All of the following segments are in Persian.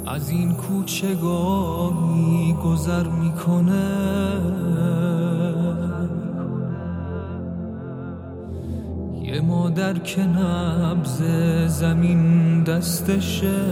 از این کوچه گاهی گذر میکنه، یه مادر که نبض زمین دستشه،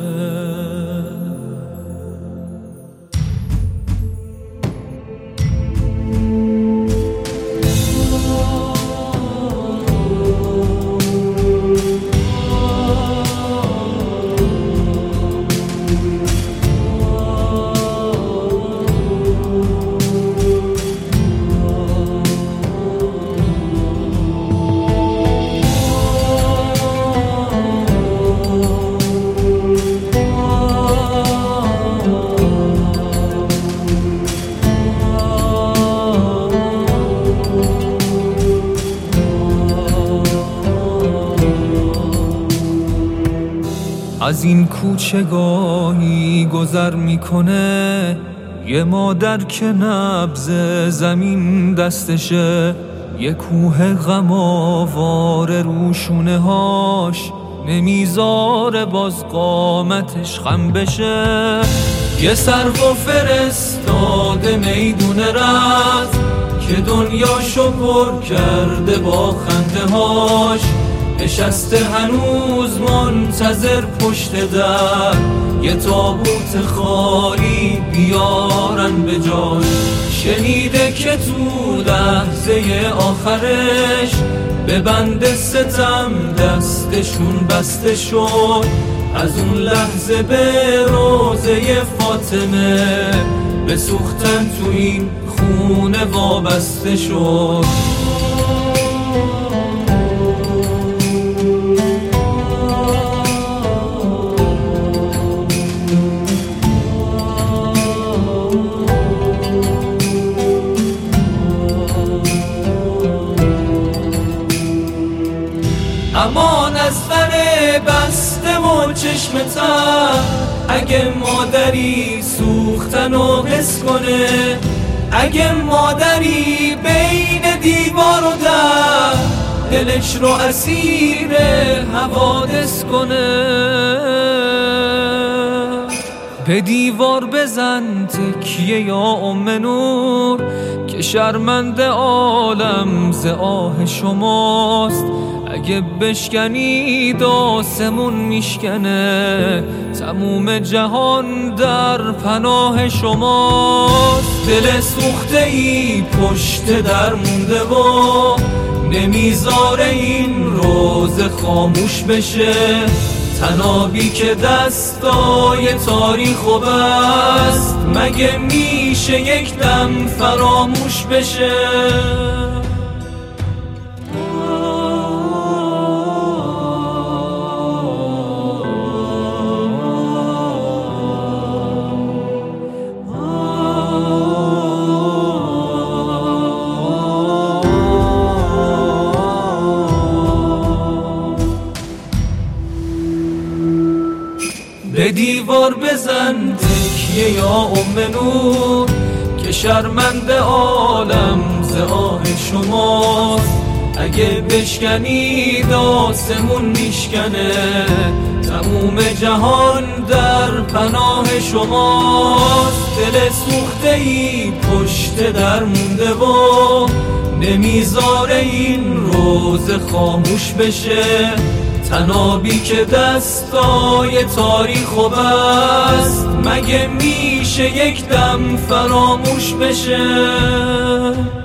از این کوچه گاهی گذر میکنه، یه مادر که نبض زمین دستشه، یه کوه غم آواره رو شونه هاش، نمیذاره باز قامتش خم بشه. یه سرو فرستاده میدون رفت که دنیاشو پر کرده با خنده هاش، نشسته هنوز منتظر پشت در یه تابوت خالی بیارن به جاش. شنیده که تو لحظه آخرش به بند ستم دستشون بسته شد، از اون لحظه به روضه فاطمه به سوختن تو این خونه وابسته شد. امان از در بسته و چشم تر، اگه مادری سوختن و حس کنه، اگه مادری بین دیوار و در دلش رو اسیر حوادث کنه. به دیوار بزن تکیه یا ام نور، که شرمنده عالم ز آه شماست. اگه بشکنید آسمون میشکنه، تموم جهان در پناه شماست. دل سوخته ای پشت در مونده و نمیذاره این روز خاموش بشه، تنابی که دستای تاریخ و بست، مگه میشه یک دم فراموش بشه؟ به دیوار بزن تکیه یا ام نور، که شرمنده عالم ز آه شماست. اگه بشکنید آسمون میشکنه، تموم جهان در پناه شماست. دل سوخته ای پشت در مونده و نمیذاره این روز خاموش بشه، تنابی که دستای تاریخ و بست، مگه میشه یک دم فراموش بشه؟